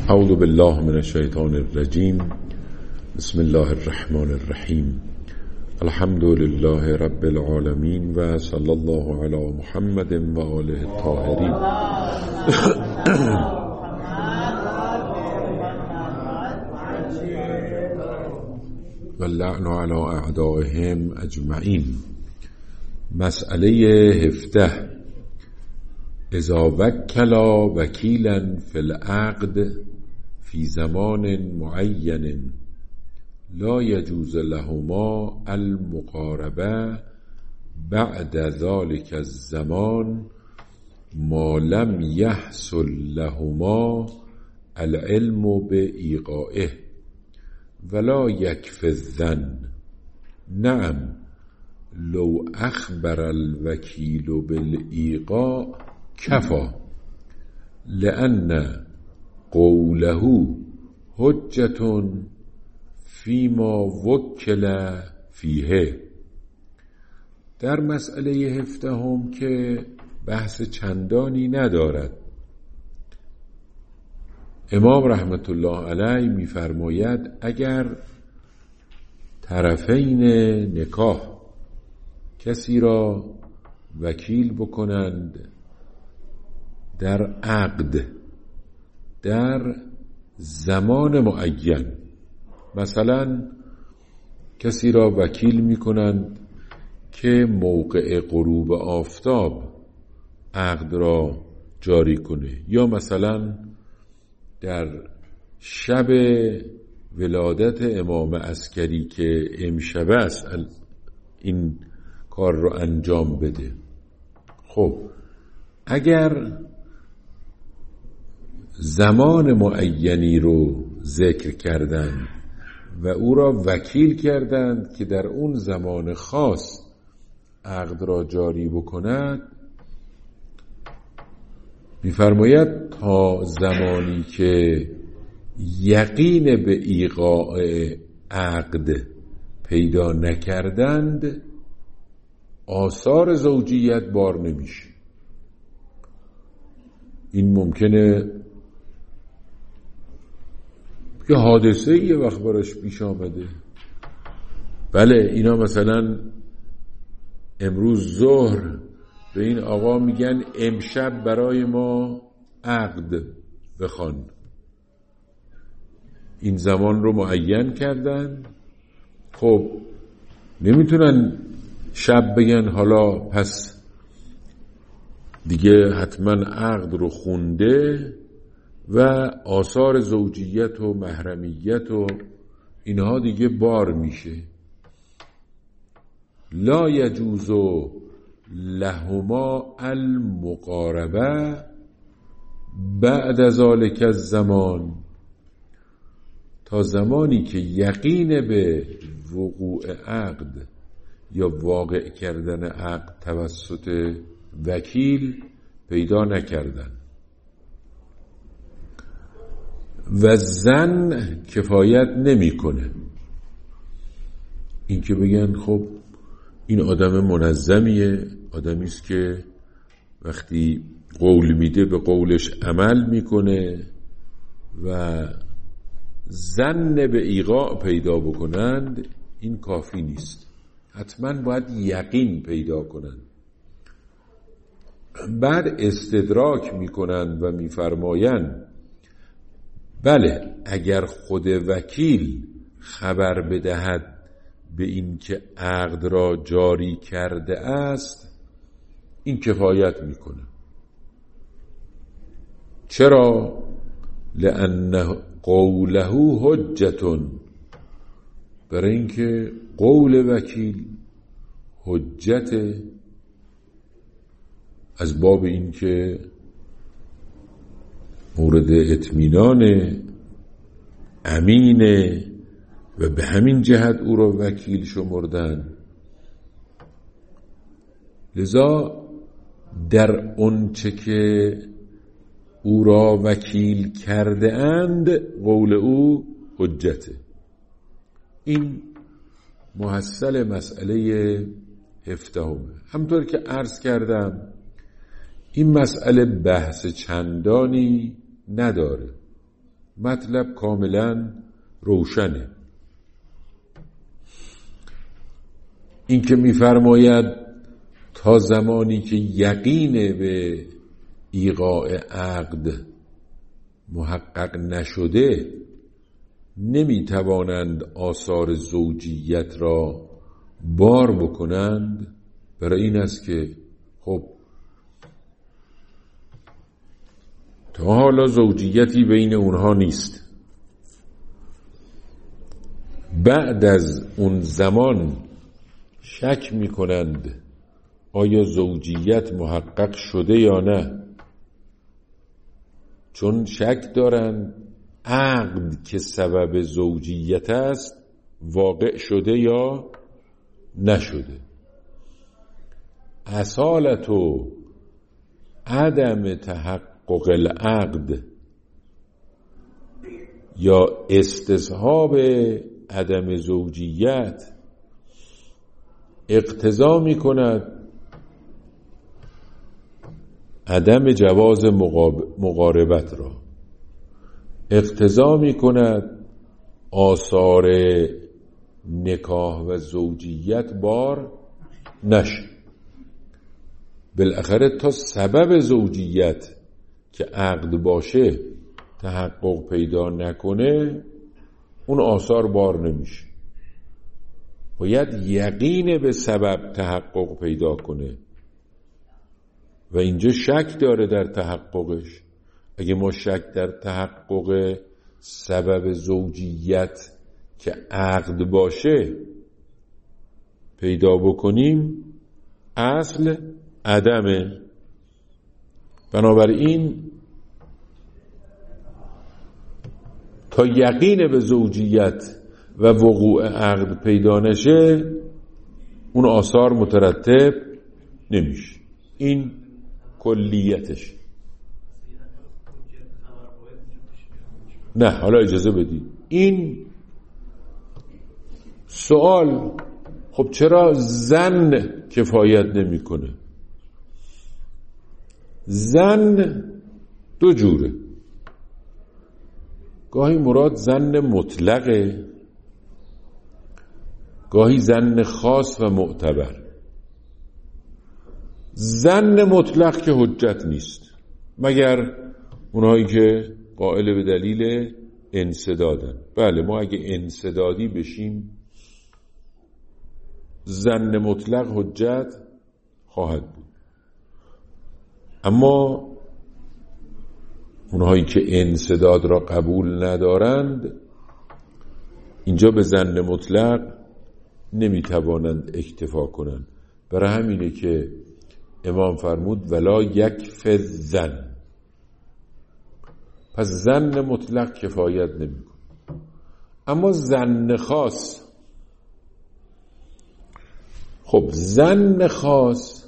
اعوذ بالله من الشیطان الرجیم. بسم الله الرحمن الرحیم. الحمد لله رب العالمین و صلی الله علی محمد و آله الطاهرین. و اللعن علی اعدائهم اجمعین. مسئله 17. اذا وکلا وکیلا فی العقد فی زمان معین لا یجوز لهما المقاربه بعد ذلك الزمان ما لم يحصل لهما العلم بإيقائه ولا يكفي الظن. نعم لو أخبر الوكيل بالإيقاع كفى لأن قوله حجة فيما وکل فیه. در مسئله 17 که بحث چندانی ندارد، امام رحمت الله علیه می‌فرماید اگر طرفین نکاح کسی را وکیل بکنند در عقد در زمان معین، مثلا کسی را وکیل می‌کنند که موقع غروب آفتاب عقد را جاری کنه، یا مثلا در شب ولادت امام عسکری که امشب است این کار رو انجام بده. خب اگر زمان معینی رو ذکر کردند و او را وکیل کردند که در اون زمان خاص عقد را جاری بکند، می‌فرماید تا زمانی که یقین به ایقاع عقد پیدا نکردند آثار زوجیت بار نمیشه. این ممکنه یه حادثه یه وقت براش پیش آمده، بله اینا مثلا امروز ظهر به این آقا میگن امشب برای ما عقد بخوان، این زمان رو معین کردن. خب نمیتونن شب بگن حالا پس دیگه حتما عقد رو خونده و آثار زوجیت و محرمیت و اینها دیگه بار میشه. لا یجوز لهما المقاربه بعد ذلك الزمان، تا زمانی که یقین به وقوع عقد یا واقع کردن عقد توسط وکیل پیدا نکردن. و زن کفایت نمیکنه. این که بگن خب این آدم منظمیه، آدمی است که وقتی قول میده به قولش عمل میکنه و ظن به ایقاع پیدا بکنند، این کافی نیست، حتما باید یقین پیدا کنند. بعد استدراک میکنند و میفرمایند بله اگر خود وکیل خبر بدهد به این که عقد را جاری کرده است این کفایت میکنه. چرا؟ لأن قوله حجة، برای اینکه قول وکیل حجت، از باب اینکه مورد اطمینان امینه و به همین جهت او را وکیل شمردن. لذا در اونچه که او را وکیل کرده اند قول او حجته. این محصل مسئله 17. همطور که عرض کردم این مسئله بحث چندانی نداره. مطلب کاملا روشنه. این که می‌فرماید تا زمانی که یقین به ایقاع عقد محقق نشده نمی‌توانند آثار زوجیت را بار بکنند، برای این است که خب تا حالا زوجیتی بین اونها نیست، بعد از اون زمان شک می‌کنند آیا زوجیت محقق شده یا نه، چون شک دارند عقد که سبب زوجیت است واقع شده یا نشده. اصالت و عدم تحقق العقد یا استصحاب عدم زوجیت اقتضا می کند عدم جواز مقاربت را، اقتضا می کند آثار نکاح و زوجیت بار نشه. بالاخره تا سبب زوجیت که عقد باشه تحقق پیدا نکنه اون آثار بار نمیشه. باید یقین به سبب تحقق پیدا کنه و اینجا شک داره در تحققش. اگه ما شک در تحقق سبب زوجیت که عقد باشه پیدا بکنیم اصل عدمه. بنابراین تا یقین به زوجیت و وقوع عقد پیدا نشه اون آثار مترتب نمیشه. این کلیتش. نه حالا اجازه بدید این سوال، خب چرا زن کفایت نمیکنه؟ زن دو جوره. گاهی مراد زن مطلقه، گاهی زن خاص و معتبر. زن مطلق که حجت نیست مگر اونهایی که قائل به دلیل انسدادن. بله ما اگه انسدادی بشیم زن مطلق حجت خواهد بود، اما اونهایی که انسداد را قبول ندارند اینجا به زن مطلق نمیتوانند اکتفا کنند. برای همینه که امام فرمود ولا یکف الظن. پس زن مطلق کفایت نمیکنه. اما زن خاص، خب زن خاص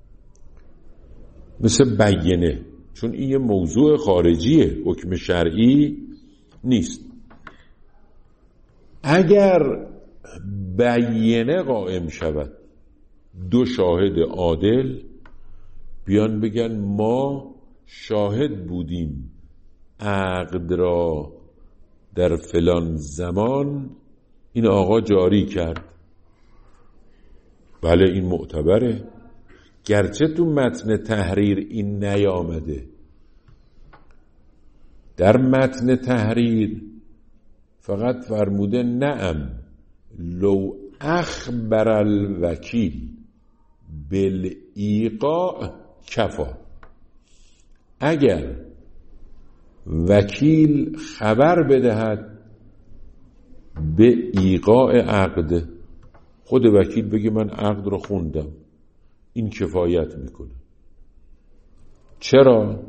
مثل بیینه، چون این یه موضوع خارجیه، حکم شرعی نیست. اگر بیینه قائم شود، دو شاهد عادل بیان بگن ما شاهد بودیم عقد را در فلان زمان این آقا جاری کرد، بله این معتبره، گرچه تو متن تحریر این نیامده. در متن تحریر فقط فرموده نعم لو اخبر الوکیل بالایقاع کفا. اگر وکیل خبر بدهد به ایقاع عقد، خود وکیل بگه من عقد رو خوندم، این کفایت میکنه. چرا؟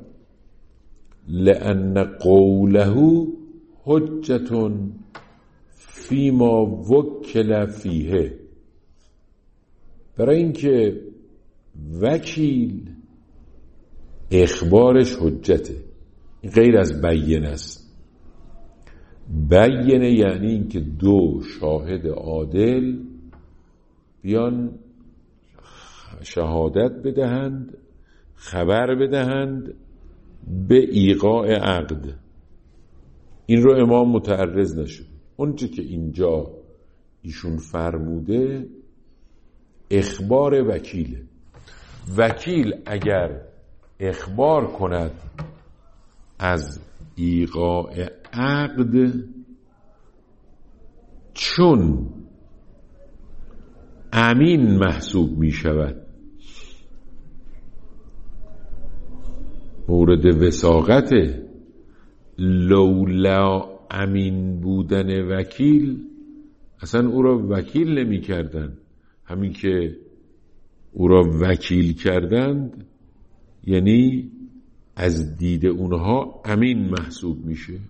لأن قوله حجة فیما وکل فیه. برای اینکه وکیل اخبارش حجته، این غیر از بیینه است. بیینه یعنی اینکه دو شاهد عادل بیان شهادت بدهند، خبر بدهند به ایقاع عقد. این رو امام متعرض نشد. اونچه که اینجا ایشون فرموده اخبار وکیله. وکیل اگر اخبار کند از ایقاع عقد، چون امین محسوب می شود، مورد وثاقت، لولا امین بودن وکیل اصلا او را وکیل نمی کردن. همین که او را وکیل کردند یعنی از دید اونها امین محسوب میشه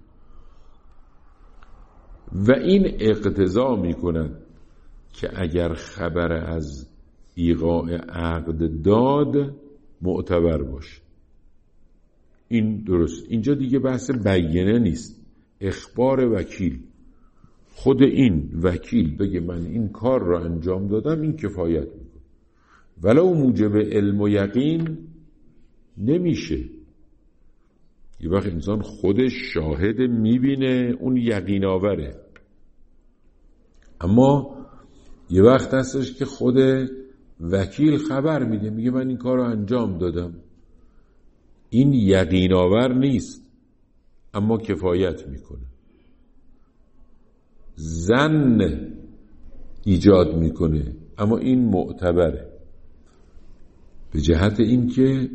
و این اقتضا میکند که اگر خبر از ایقاع عقد داد معتبر باشه. این درست. اینجا دیگه بحث بیانه نیست، اخبار وکیل. خود این وکیل بگه من این کار را انجام دادم، این کفایت میکنه، ولو موجب علم و یقین نمیشه. یه وقت انسان خودش شاهد میبینه اون یقین آوره، اما یه وقت هستش که خود وکیل خبر میده، میگه من این کار رو انجام دادم، این یقین آور نیست اما کفایت میکنه، ظن ایجاد میکنه اما این معتبره، به جهت اینکه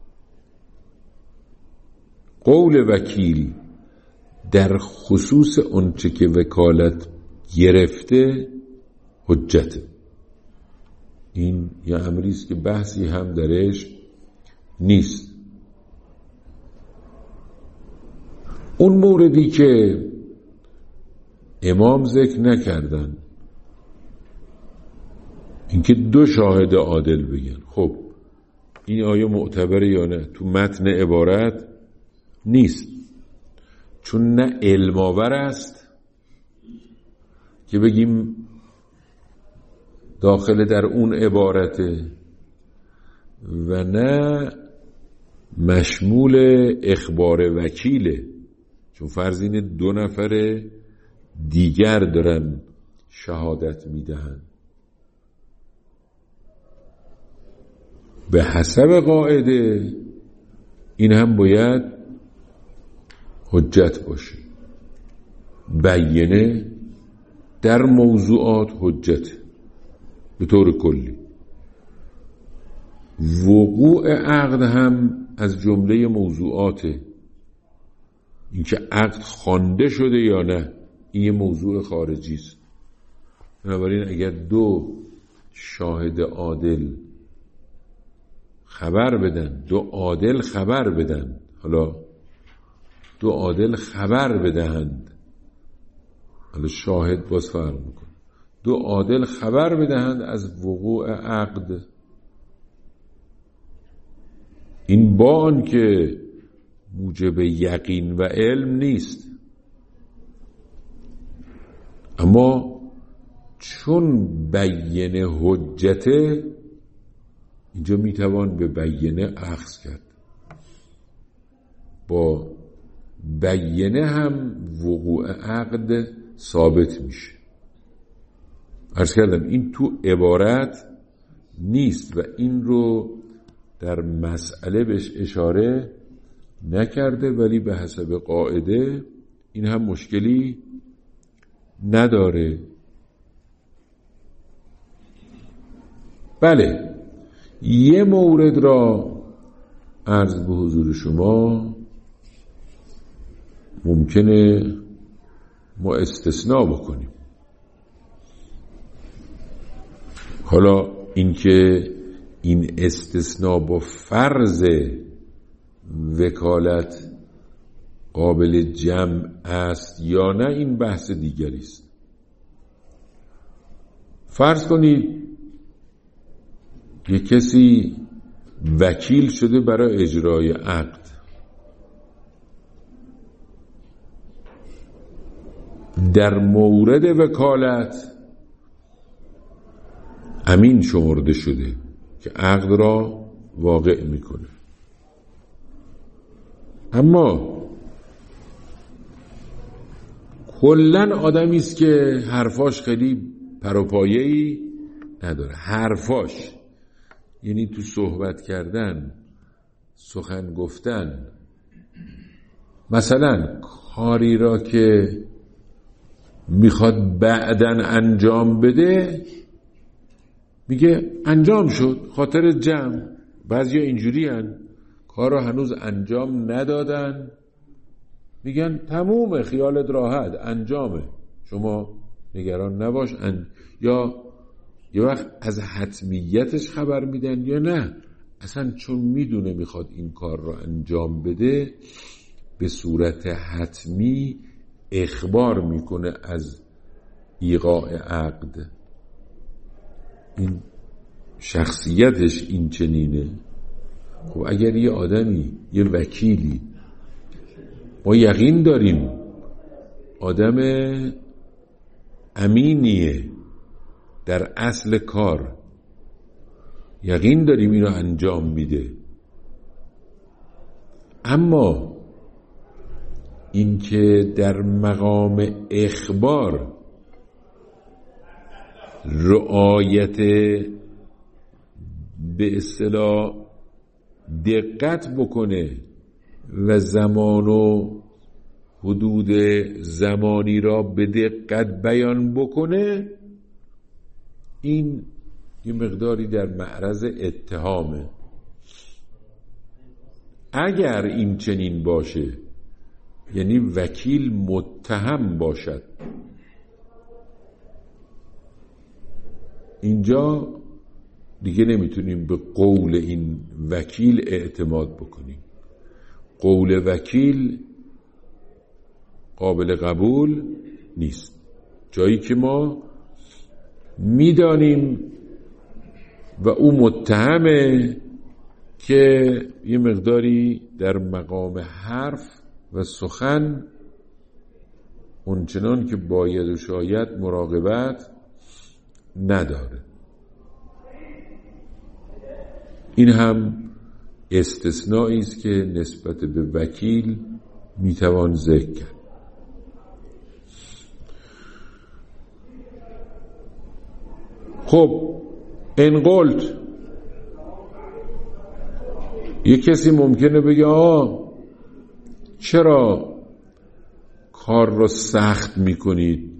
قول وکیل در خصوص اونچه که وکالت گرفته حجته. این یه امری است که بحثی هم درش نیست. اون موردی که امام ذکر نکردن اینکه دو شاهد عادل بگن، خب این آیا معتبره یا نه؟ تو متن عبارت نیست، چون نه علم آور است که بگیم داخل در اون عبارته و نه مشمول اخبار وکیله، چون فرض اینه دو نفر دیگر دارن شهادت میدهن. به حسب قاعده این هم باید حجت باشه. بیانه در موضوعات حجت به طور کلی. وقوع عقد هم از جمله موضوعاته. اینکه عقد خوانده شده یا نه این یه موضوع خارجی است. بنابراین اگر دو شاهد عادل خبر بدن، دو عادل خبر بدن، حالا دو عادل خبر بدهند، حالا شاهد باز فرق میکنه، دو عادل خبر بدهند از وقوع عقد، این با آن که موجب یقین و علم نیست، اما چون بیانه حجته اینجا میتوان به بیانه اخذ کرد. با بیانه هم وقوع عقد ثابت میشه. عرض کردم این تو عبارت نیست و این رو در مسئله بهش اشاره نکرده، ولی به حسب قاعده این هم مشکلی نداره. بله، یه مورد را عرض به حضور شما ممکنه ما استثناء بکنیم. حالا اینکه این استثناء با فرض وکالت قابل جمع است یا نه این بحث دیگری است. فرض کنید یک کسی وکیل شده برای اجرای عقد، در مورد وکالت امین شمرده شده که عقد را واقع میکنه، اما کلن آدمی است که حرفاش خیلی پروپایه‌ای نداره. حرفاش یعنی تو صحبت کردن، سخن گفتن، مثلا کاری را که میخواد بعدن انجام بده میگه انجام شد، خاطر جمع. بعضیا اینجوری هن، کار را هنوز انجام ندادن میگن تمومه، خیالت راحت، انجامه، شما نگران نباش. یا یه وقت از حتمیتش خبر میدن، یا نه اصلا چون میدونه میخواد این کار را انجام بده به صورت حتمی اخبار میکنه از ایقاع عقد. این شخصیتش این چنینه. خب اگر یه آدمی، یه وکیلی، ما یقین داریم آدم امینیه در اصل کار، یقین داریم اینو انجام میده، اما این که در مقام اخبار رعایت به اصطلاح دقت بکنه و زمان و حدود زمانی را به دقت بیان بکنه، این یه مقداری در معرض اتهامه. اگر این چنین باشه، یعنی وکیل متهم باشد، اینجا دیگه نمیتونیم به قول این وکیل اعتماد بکنیم. قول وکیل قابل قبول نیست. جایی که ما میدانیم و او متهمه که یه مقداری در مقام حرف و سخن اونچنان که باید و شاید مراقبت نداره. این هم استثنایی است که نسبت به وکیل میتوان ذکر کرد. خب این قلت، یه کسی ممکنه بگه چرا کار رو سخت میکنید؟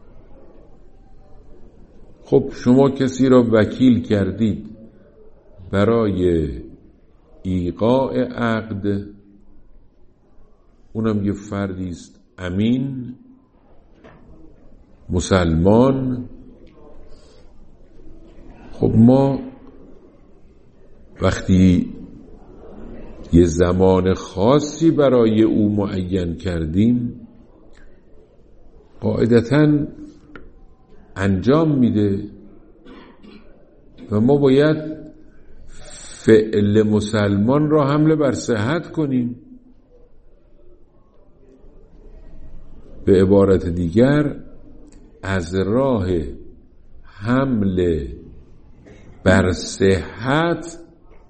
خب شما کسی را وکیل کردید برای ایقاع عقد، اونم یه فردی است امین، مسلمان. خب ما وقتی یه زمان خاصی برای او معین کردیم، قاعدتاً انجام میده و ما باید فعل مسلمان را حمل بر صحت کنیم. به عبارت دیگر از راه حمل بر صحت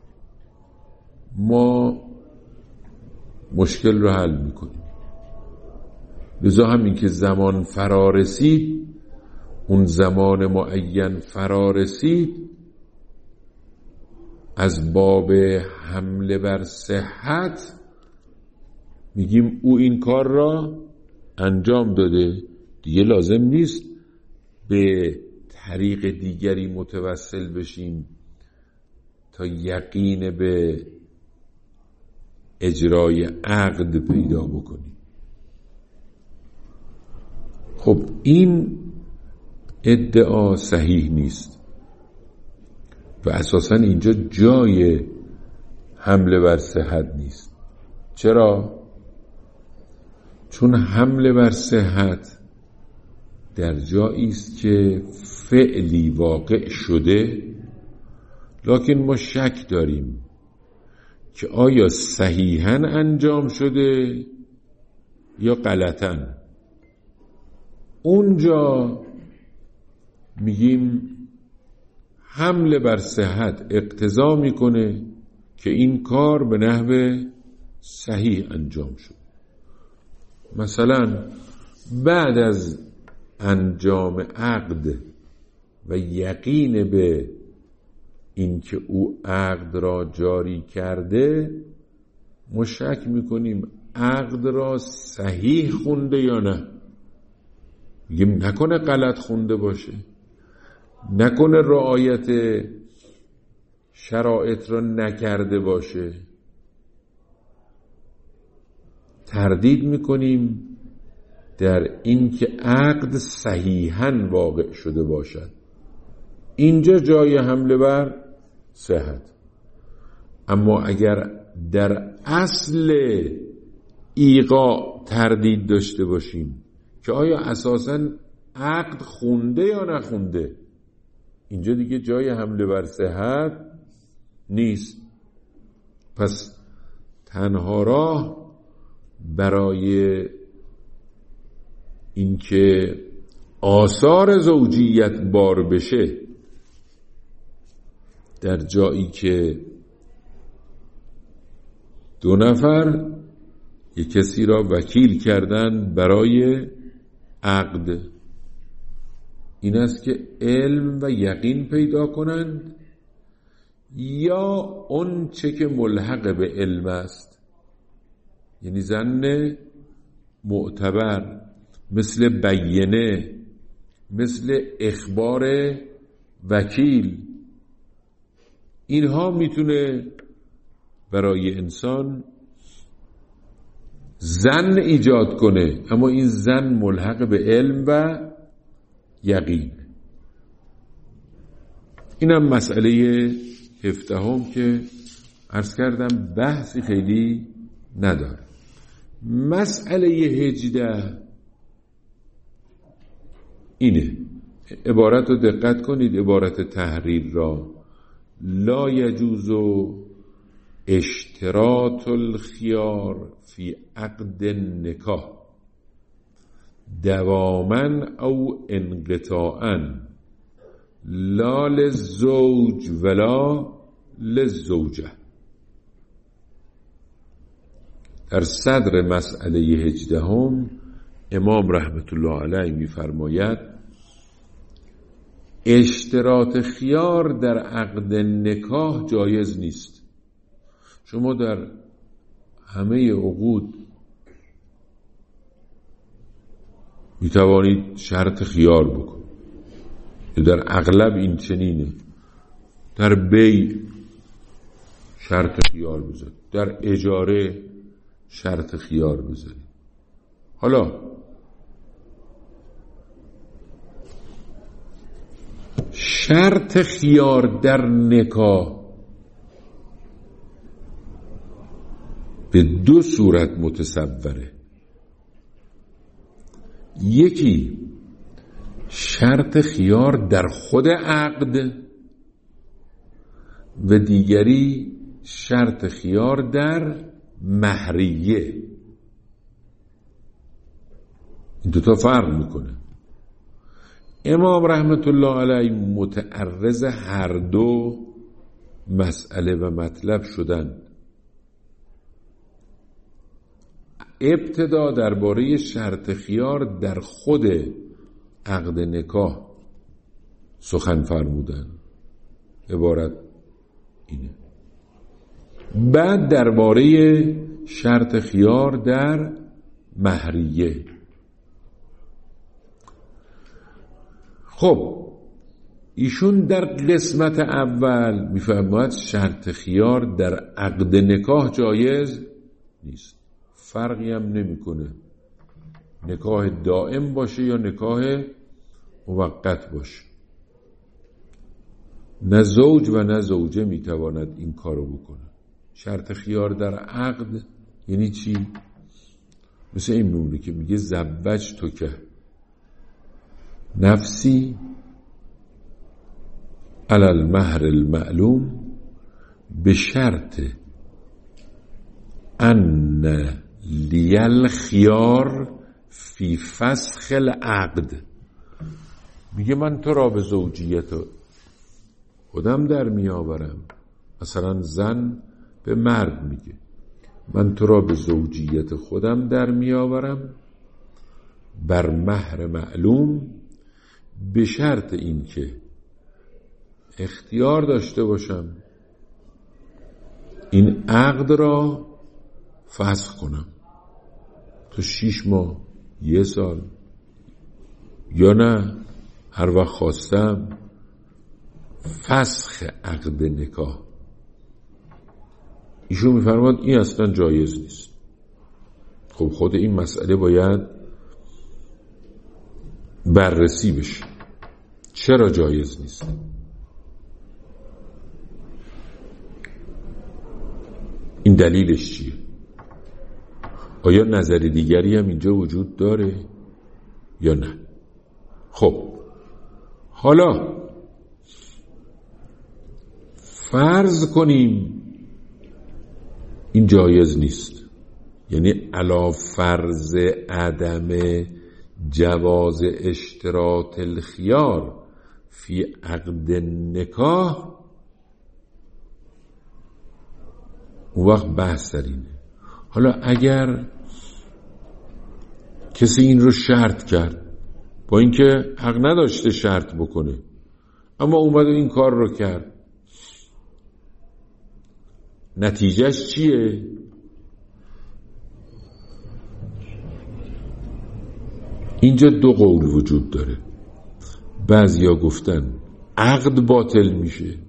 ما مشکل رو حل میکنیم. لذا همین که زمان فرا رسید، اون زمان معین فرا رسید، از باب حمله بر صحت میگیم او این کار را انجام داده، دیگه لازم نیست به طریق دیگری متوسل بشیم تا یقین به اجرای عقد پیدا بکنیم. خب این ادعا صحیح نیست و اساساً اینجا جای حمله بر صحت نیست. چرا؟ چون حمله بر صحت در جایی است که فعلی واقع شده، لکن ما شک داریم که آیا صحیحاً انجام شده یا غلطاً. اونجا میگیم حمله بر صحت اقتضا میکنه که این کار به نحو صحیح انجام شد. مثلا بعد از انجام عقد و یقین به اینکه او عقد را جاری کرده، ما شک میکنیم عقد را صحیح خونده یا نه. میگیم نکنه غلط خونده باشه، نکنه رعایت شرایط را نکرده باشه. تردید میکنیم در این که عقد صحیحاً واقع شده باشد. اینجا جای حمله بر صحت. اما اگر در اصل ایقاع تردید داشته باشیم که آیا اساساً عقد خونده یا نخونده، اینجا دیگه جای حمله بر صحت نیست. پس تنها راه برای اینکه آثار زوجیت بار بشه در جایی که دو نفر یک کسی را وکیل کردن برای عقد، این است که علم و یقین پیدا کنند یا اون چه که ملحق به علم است، یعنی ظن معتبر، مثل بیینه، مثل اخبار وکیل. اینها میتونه برای انسان ظن ایجاد کنه، اما این ظن ملحق به علم و یقین. اینم مسئله 17 که عرض کردم بحثی خیلی نداره. مسئله 18 اینه، عبارت رو دقت کنید، عبارت تحریر را: لا یجوز اشتراط الخیار فی عقد النکاح دواما او انقطاعا لا للزوج ولا للزوجه. در صدر مسئله 18 امام رحمت الله علیه می‌فرماید اشتراط خیار در عقد نکاح جایز نیست. شما در همه عقود میتوانید شرط خیار بکنید، در اغلب این چنینه. در بیع شرط خیار بذارید، در اجاره شرط خیار بذارید. حالا شرط خیار در نکاح به دو صورت متصوره. یکی شرط خیار در خود عقد و دیگری شرط خیار در مهریه. این دوتا فرق میکنه. امام رحمت الله علیه متعرض هر دو مسئله و مطلب شدن. ابتدا درباره شرط خیار در خود عقد نکاح سخن فرمودن، عبارت اینه. بعد درباره شرط خیار در مهریه. خب ایشون در قسمت اول میفرماید شرط خیار در عقد نکاح جایز نیست. فرقی هم نمیکنه نکاح دائم باشه یا نکاح موقت باشه. نه زوج و نه زوجه میتواند این کارو بکنه. شرط خیار در عقد یعنی چی؟ مثل این نمونه که میگه زوج تو که نفسی علی المهر المعلوم به شرط ان لیل خیار فی فسخ العقد. میگه من تو را به زوجیت خودم در میآورم. مثلا زن به مرد میگه من تو را به زوجیت خودم در میآورم بر مهر معلوم، به شرط این که اختیار داشته باشم این عقد را فسخ کنم تا 6 ماه، 1 سال، یا نه هر وقت خواستم فسخ عقد نکاح. ایشون میفرماد این اصلا جایز نیست. خب خود این مسئله باید بررسی بشه. چرا جایز نیست؟ این دلیلش چیه؟ آیا نظر دیگری هم اینجا وجود داره یا نه؟ خب حالا فرض کنیم این جایز نیست، یعنی علی فرض عدم جواز اشتراط الخیار فی عقد نکاح، اون وقت بحث در اینه. حالا اگر کسی این رو شرط کرد، با اینکه حق نداشته شرط بکنه، اما اومد و این کار رو کرد، نتیجهش چیه؟ اینجا 2 قول وجود داره. بعضیا گفتن عقد باطل میشه،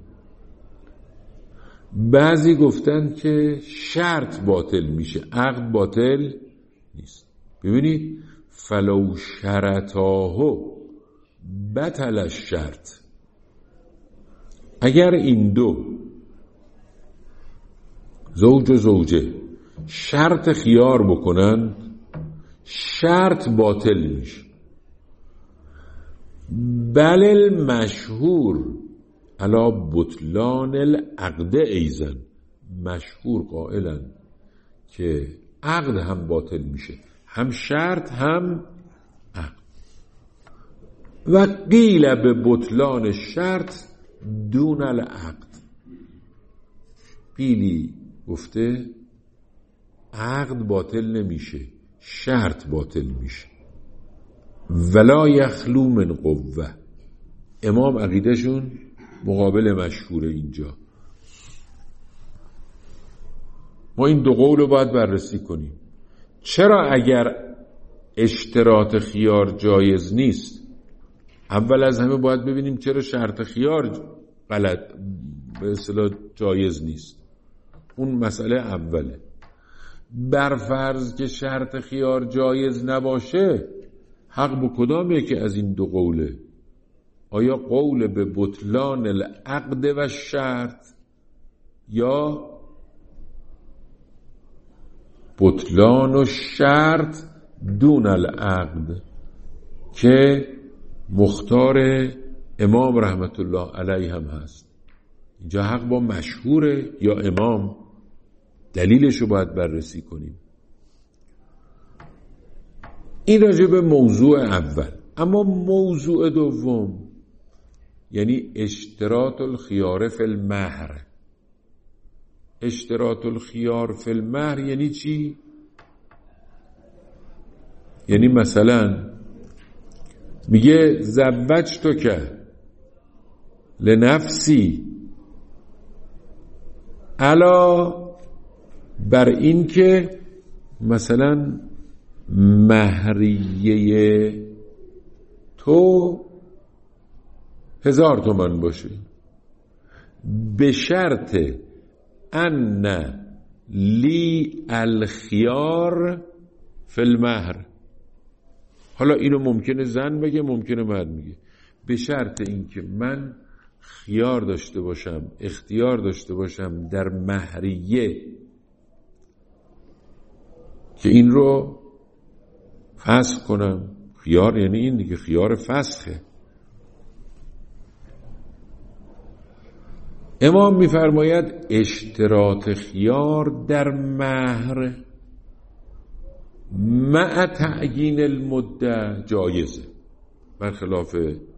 بعضی گفتن که شرط باطل میشه، عقد باطل نیست. ببینید فلو شرطاه بطل الشرط، اگر این 2 زوج و زوجه شرط خیار بکنن، شرط باطل میشه. بل المشهور علی بطلان العقد ایضا، مشهور قائلن که عقد هم باطل میشه، هم شرط هم عقد. و قیل به بطلان شرط دون العقد، قیلی گفته عقد باطل نمیشه، شرط باطل میشه. ولا یخلو من قوه، امام عقیدهشون مقابل مشهوره. اینجا ما این 2 قول رو باید بررسی کنیم. چرا اگر اشتراط خیار جایز نیست، اول از همه باید ببینیم چرا شرط خیار به اصطلاح جایز نیست. اون مسئله اوله. بر فرض که شرط خیار جایز نباشه، حق به کدام یکی از این 2 قوله؟ آیا قول به بطلان العقد و شرط یا بطلان و شرط دون العقد که مختار امام رحمت الله علیه هم هست؟ اینجا حق با مشهوره یا امام؟ دلیلش رو باید بررسی کنیم. این راجع به موضوع اول. اما موضوع دوم یعنی اشتراط الخیار فی المهر. اشتراط الخیار فی المهر یعنی چی؟ یعنی مثلا میگه زوجتک لنفسی، علا بر این که مثلا مهریه تو 1000 تومان باشه، به شرط ان لی الخیار فی المهر. حالا اینو ممکنه زن بگه، ممکنه مرد میگه، به شرط اینکه من خیار داشته باشم، اختیار داشته باشم در مهریه که این رو فسخ کنم. خیار یعنی این دیگه، خیار فسخه. امام میفرماید اشتراط خیار در مهر مع تعیین المده جایزه، برخلاف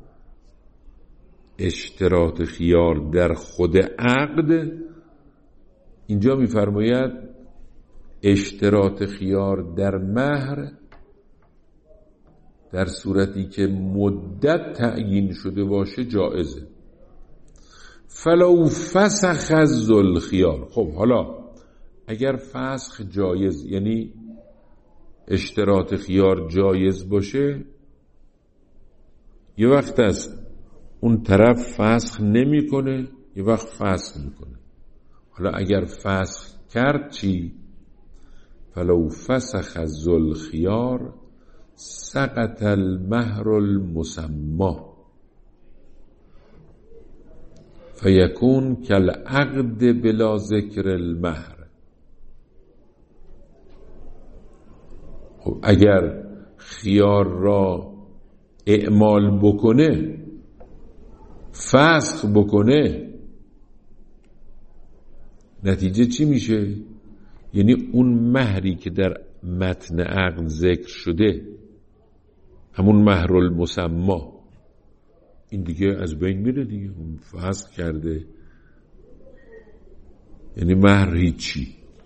اشتراط خیار در خود عقد. اینجا میفرماید اشتراط خیار در مهر در صورتی که مدت تعیین شده باشه جائزه. فلو فسخ الذوالخیار. خب حالا اگر فسخ جایز، یعنی اشتراط خیار جایز باشه، یه وقت است اون طرف فسخ نمیکنه، یه وقت فسخ میکنه. حالا اگر فسخ کرد چی؟ فلو فسخ الذوالخیار سقط المهر المسمى فیکون کالعقد بلا ذکر المهر. خب اگر خیار را اعمال بکنه، فسخ بکنه، نتیجه چی میشه؟ یعنی اون مهری که در متن عقد ذکر شده، همون مهر المسمى، این دیگه از بین میره دیگه. اون فسخ کرده، یعنی مهر هیچی.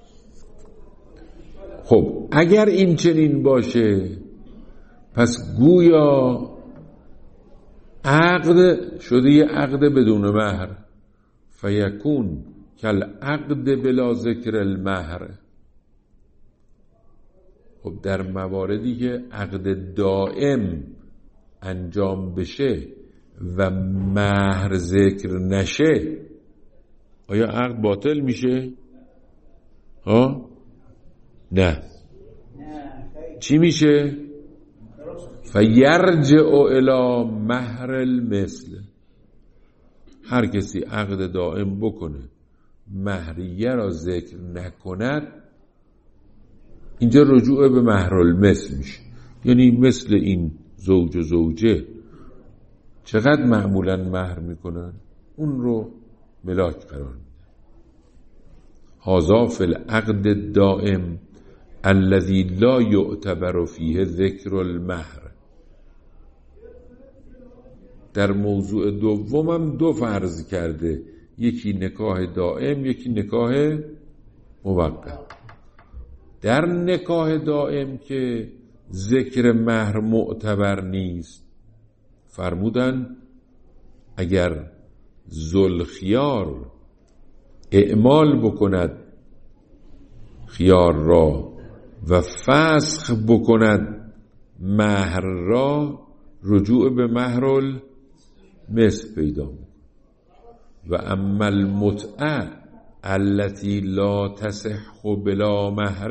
خب اگر این چنین باشه، پس گویا عقد شده یه عقد بدون مهر، فیکون کالعقد بلا ذکر المهر. خب در مواردی که عقد دائم انجام بشه و مهر ذکر نشه، آیا عقد باطل میشه؟ نه. چی میشه؟ فیرجع الی مهر المثل. هر کسی عقد دائم بکنه، مهریه را ذکر نکند، اینجا رجوع به مهر المثل میشه. یعنی مثل این زوج و زوجه چقدر معمولا مهر میکنن، اون رو ملاک قرار میدن. هذا فی العقد الدائم الذی لا یعتبر فیه ذکر المهر. در موضوع دومم دو فرض کرده، یکی نکاح دائم، یکی نکاح موقت. در نکاح دائم که ذکر مهر معتبر نیست، فرمودن اگر ذوالخیار اعمال بکند خیار را و فسخ بکند مهر را، رجوع به مهر المثل پیدا می‌کند. و اما المتعه التي لا تصح بلا مهر،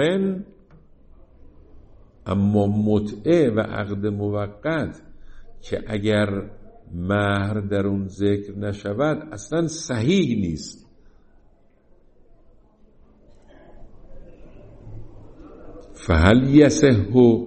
اما متعه و عقد موقت که اگر مهر در اون ذکر نشود اصلا صحیح نیست. فهل یصح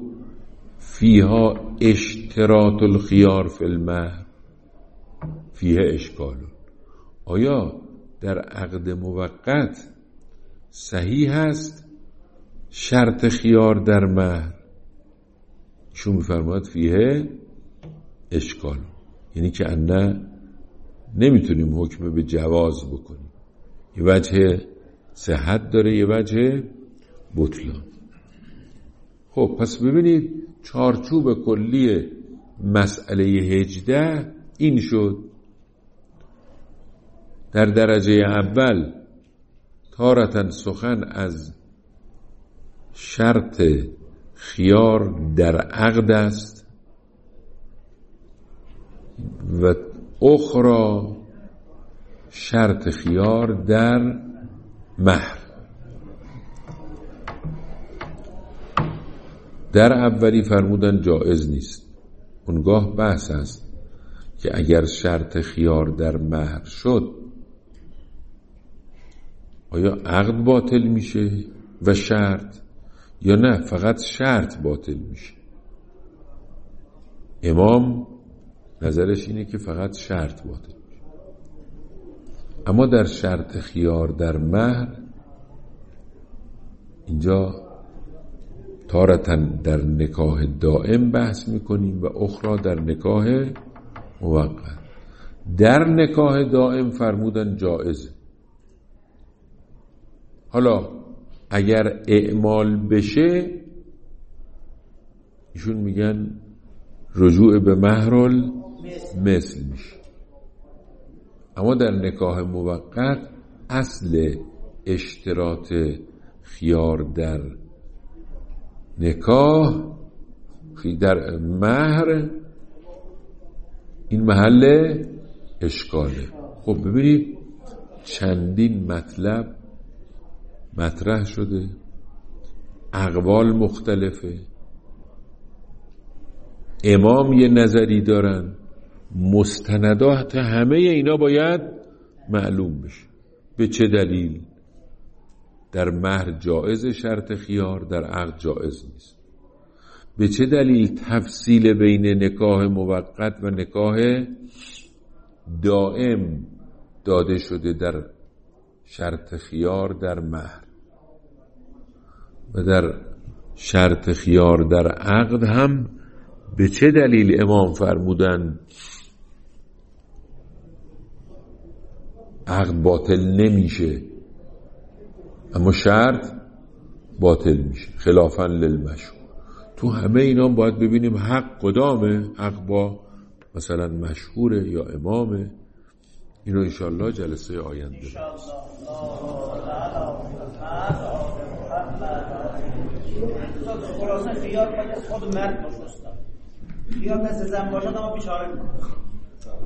فیها اشتراط الخیار فی المهر؟ فیه اشکال. آیا در عقد موقت صحیح است شرط خیار در مهر؟ چون میفرماید فیه اشکال، یعنی که انه نمیتونیم حکم به جواز بکنیم. یه وجه صحت داره، یه وجه بطلان. خب پس ببینید چارچوب کلی مسئله 18 این شد. در درجه اول تارتاً سخن از شرط خیار در عقد است و اخرى شرط خیار در مهر. در اولی فرمودن جایز نیست. اونگاه بحث است که اگر شرط خیار در مهر شد، آیا عقد باطل میشه و شرط، یا نه فقط شرط باطل میشه؟ امام نظرش اینه که فقط شرط باطل میشه. اما در شرط خیار در مهر اینجا تارتاً در نکاح دائم بحث میکنیم و اخرى در نکاح موقت. در نکاح دائم فرمودن جائزه. حالا اگر اعمال بشه، ایشون میگن رجوع به مهر مثل میشه. اما در نکاح موقت اصل اشتراط خیار در نکاح در مهر این محل اشکاله. خب ببینید چندین مطلب مطرح شده، اقوال مختلفه، امام یه نظری دارن، مستندات همه اینا باید معلوم بشه. به چه دلیل در مهر جائز شرط خیار، در عقد جائز نیست؟ به چه دلیل تفصیل بین نکاح موقت و نکاح دائم داده شده در شرط خیار در مهر و در شرط خیار در عقد هم به چه دلیل امام فرمودن عقد باطل نمیشه اما شرط باطل میشه خلافاً للمشهور؟ تو همه اینا باید ببینیم حق کدامه، حق با مثلا مشهوره یا امامه. اینو انشاءالله جلسه آینده خلاصه خیار باید خود مرد باشه، خیار دست زن باشد اما بیچاره